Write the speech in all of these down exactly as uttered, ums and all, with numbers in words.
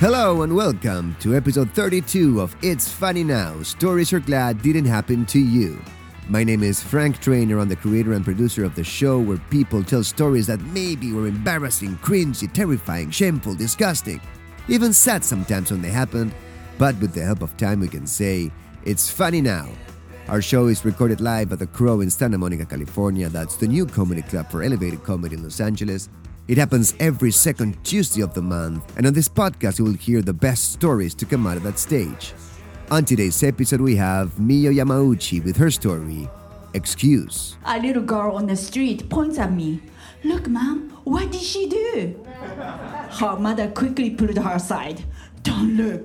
Hello and welcome to episode thirty-two of It's Funny Now, Stories You're Glad Didn't Happen to You. My name is Frank Trainer. I'm the creator and producer of the show where people tell stories that maybe were embarrassing, cringy, terrifying, shameful, disgusting, even sad sometimes when they happened, but with the help of time we can say, it's funny now. Our show is recorded live at The Crow in Santa Monica, California. That's the new comedy club for elevated comedy in Los Angeles. It happens every second Tuesday of the month, and on this podcast you will hear the best stories to come out of that stage. On today's episode we have Miyo Yamauchi with her story, Excuse. A little girl on the street points at me. Look, mom, what did she do? Her mother quickly pulled her aside. Don't look.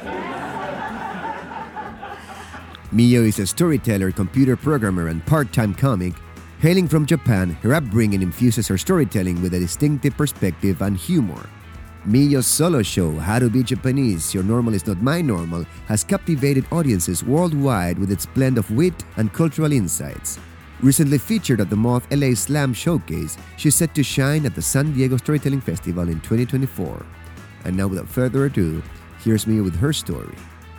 Miyo is a storyteller, computer programmer, and part-time comic. Hailing from Japan, her upbringing infuses her storytelling with a distinctive perspective and humor. Miyo's solo show, How to Be Japanese, Your Normal is Not My Normal, has captivated audiences worldwide with its blend of wit and cultural insights. Recently featured at the Moth L A Slam Showcase, she's set to shine at the San Diego Storytelling Festival in twenty twenty-four. And now without further ado, here's Miyo with her story.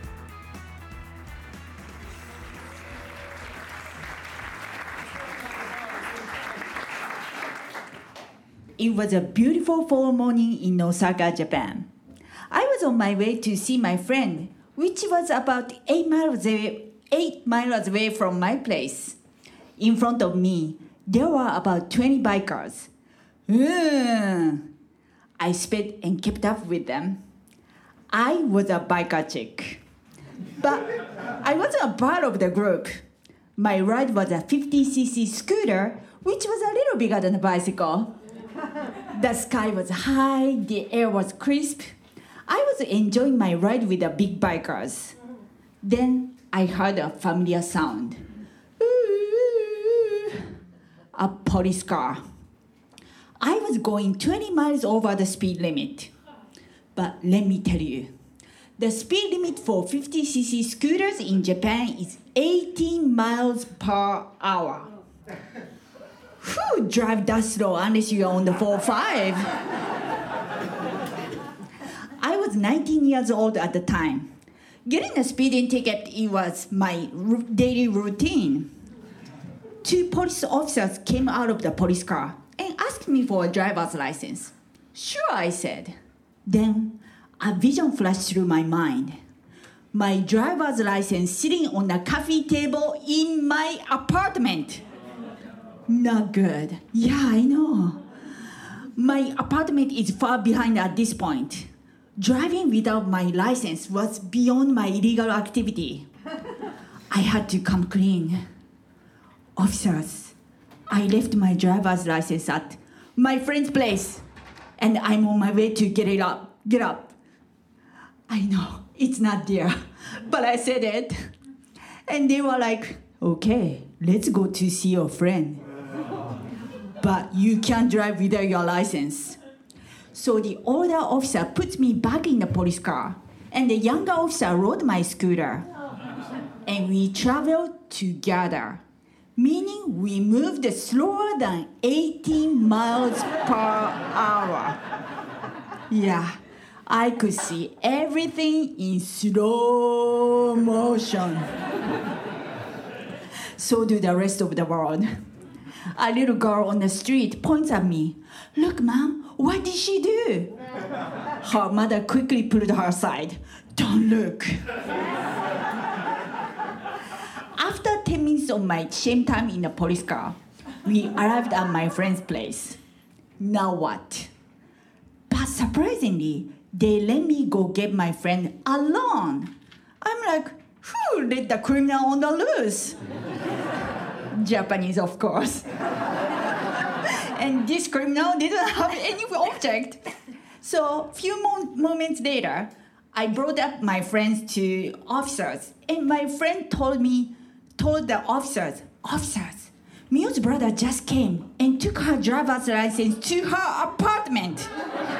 It was a beautiful fall morning in Osaka, Japan. I was on my way to see my friend, which was about eight miles away, eight miles away from my place. In front of me, there were about twenty bikers. Ugh. I sped and kept up with them. I was a biker chick. But I wasn't a part of the group. My ride was a fifty c c scooter, which was a little bigger than a bicycle. The sky was high, the air was crisp. I was enjoying my ride with the big bikers. Then I heard a familiar sound. Ooh, a police car. I was going twenty miles over the speed limit. But let me tell you, the speed limit for fifty c c scooters in Japan is eighteen miles per hour. Who drive that slow unless you're on the four oh five? I was nineteen years old at the time. Getting a speeding ticket, it was my r- daily routine. Two police officers came out of the police car and asked me for a driver's license. Sure, I said. Then a vision flashed through my mind. My driver's license sitting on a coffee table in my apartment. Not good. Yeah, I know. My apartment is far behind at this point. Driving without my license was beyond my illegal activity. I had to come clean. Officers, I left my driver's license at my friend's place, and I'm on my way to get it up. Get up. I know, it's not there, but I said it. And they were like, okay, let's go to see your friend. But you can't drive without your license. So the older officer put me back in the police car, and the younger officer rode my scooter. And we traveled together, meaning we moved slower than eighteen miles per hour. Yeah, I could see everything in slow motion. So do the rest of the world. A little girl on the street points at me. Look, mom, what did she do? Her mother quickly pulled her aside. Don't look. After ten minutes of my shame time in the police car, we arrived at my friend's place. Now what? But surprisingly, they let me go get my friend alone. I'm like, who let the criminal on the loose? Japanese, of course. And this criminal didn't have any object. So a few mo- moments later, I brought up my friends to officers, and my friend told me, told the officers, officers, Miyo's brother just came and took her driver's license to her apartment.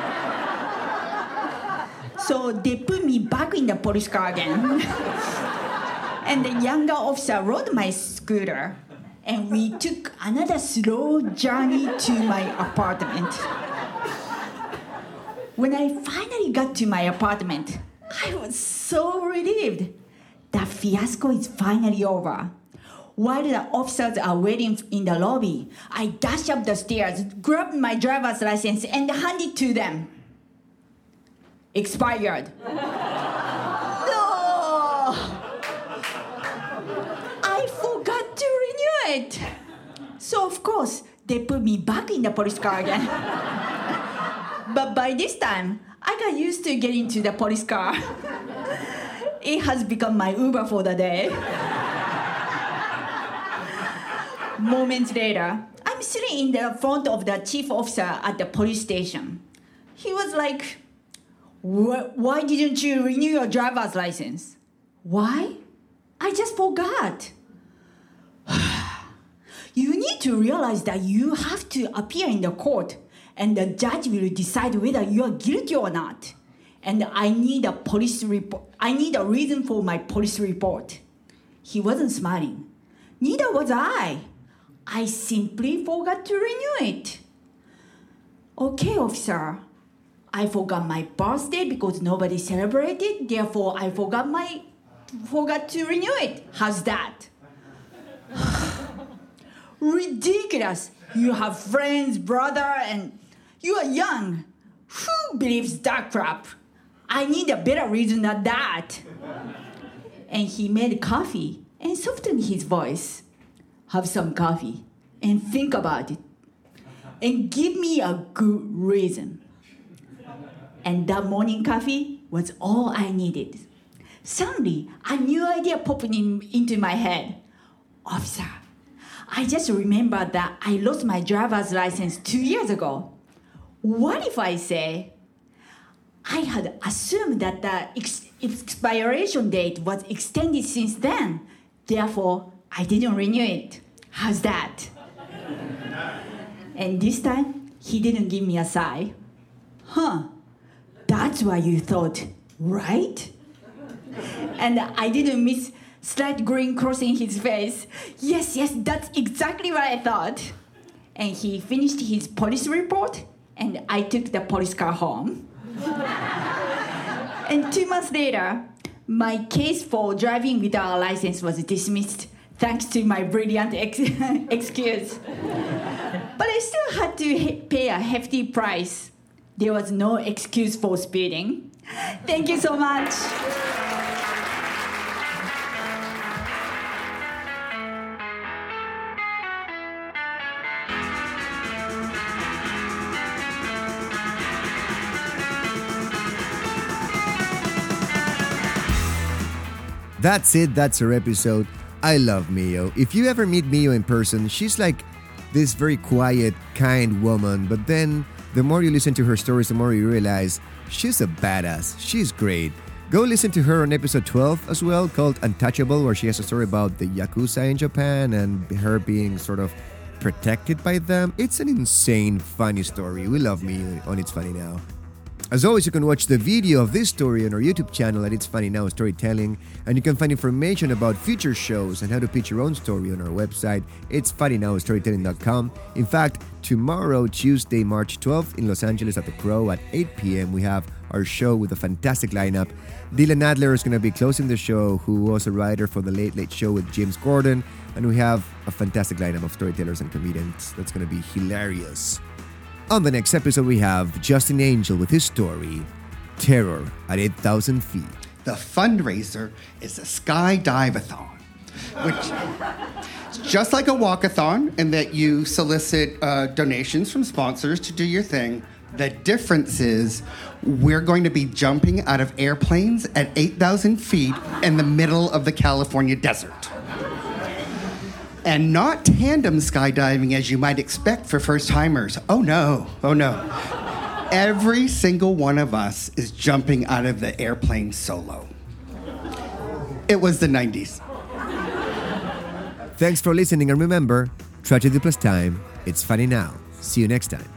So they put me back in the police car again. And the younger officer rode my scooter. And we took another slow journey to my apartment. When I finally got to my apartment, I was so relieved. The fiasco is finally over. While the officers are waiting in the lobby, I dashed up the stairs, grabbed my driver's license, and handed it to them. Expired. No! I forgot to renew it. So, of course, they put me back in the police car again. But by this time, I got used to getting to the police car. It has become my Uber for the day. Moments later, I'm sitting in the front of the chief officer at the police station. He was like, "Why didn't you renew your driver's license?" Why? I just forgot. You need to realize that you have to appear in the court, and the judge will decide whether you are guilty or not. And I need a police report. I need a reason for my police report. He wasn't smiling. Neither was I. I simply forgot to renew it. Okay, officer. I forgot my birthday because nobody celebrated. Therefore, I forgot my forgot to renew it. How's that? Ridiculous. You have friends, brother, and you are young. Who believes that crap? I need a better reason than that. And he made coffee and softened his voice. Have some coffee and think about it. And give me a good reason. And that morning coffee was all I needed. Suddenly, a new idea popped in, into my head. Officer, I just remembered that I lost my driver's license two years ago. What if I say, I had assumed that the ex- expiration date was extended since then. Therefore, I didn't renew it. How's that? And this time, he didn't give me a sigh. Huh, that's what you thought, right? And I didn't miss slight grin crossing his face. Yes, yes, that's exactly what I thought. And he finished his police report, and I took the police car home. And two months later, my case for driving without a license was dismissed, thanks to my brilliant ex- excuse. But I still had to he- pay a hefty price. There was no excuse for speeding. Thank you so much. That's it, that's our episode. I love Mio. If you ever meet Mio in person, she's like this very quiet, kind woman, but then the more you listen to her stories, the more you realize she's a badass. She's great. Go listen to her on episode twelve as well, called Untouchable, where she has a story about the Yakuza in Japan and her being sort of protected by them. It's an insane, funny story. We love Mio on It's Funny Now. As always, you can watch the video of this story on our YouTube channel at It's Funny Now Storytelling, and you can find information about future shows and how to pitch your own story on our website, its funny now storytelling dot com. In fact, tomorrow, Tuesday, March twelfth, in Los Angeles at the Crow at eight p.m., we have our show with a fantastic lineup. Dylan Adler is going to be closing the show, who was a writer for The Late Late Show with James Corden, and we have a fantastic lineup of storytellers and comedians that's going to be hilarious. On the next episode, we have Justin Angel with his story, Terror at eight thousand feet. The fundraiser is a skydive-a-thon, which is just like a walk-a-thon in that you solicit uh, donations from sponsors to do your thing. The difference is we're going to be jumping out of airplanes at eight thousand feet in the middle of the California desert. And not tandem skydiving as you might expect for first-timers. Oh no, oh no. Every single one of us is jumping out of the airplane solo. It was the nineties. Thanks for listening, and remember, tragedy plus time, it's funny now. See you next time.